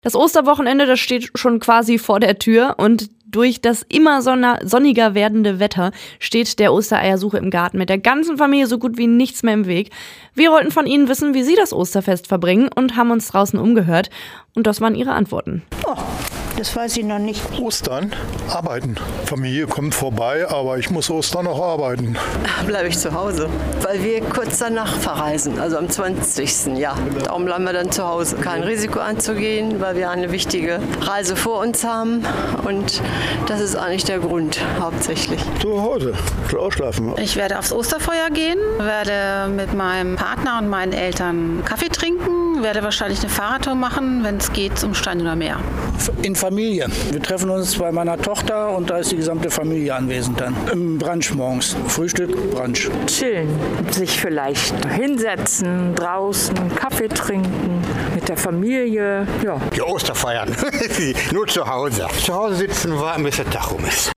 Das Osterwochenende, das steht schon quasi vor der Tür und durch das immer sonniger werdende Wetter steht der Ostereiersuche im Garten mit der ganzen Familie so gut wie nichts mehr im Weg. Wir wollten von Ihnen wissen, wie Sie das Osterfest verbringen und haben uns draußen umgehört. Und das waren Ihre Antworten. Oh, das weiß ich noch nicht. Ostern? Arbeiten. Familie kommt vorbei, aber ich muss Ostern noch arbeiten. Bleibe ich zu Hause, weil wir kurz danach verreisen, also am 20. Ja. Darum bleiben wir dann zu Hause. Kein Risiko einzugehen, weil wir eine wichtige Reise vor uns haben und das ist eigentlich der Grund hauptsächlich. Zu Hause, ausschlafen. Ich werde aufs Osterfeuer gehen, werde mit meinem Partner und meinen Eltern Kaffee trinken, werde wahrscheinlich eine Fahrradtour machen, wenn es geht, zum Stein oder Meer. In Familie. Wir treffen uns bei meiner Tochter und da ist die gesamte Familie anwesend dann. Im Brunch morgens. Frühstück, Brunch. Chillen, sich vielleicht hinsetzen, draußen Kaffee trinken, mit der Familie. Ja. Die Osterfeiern, nur zu Hause. Zu Hause sitzen und warten, bis der Tag rum ist.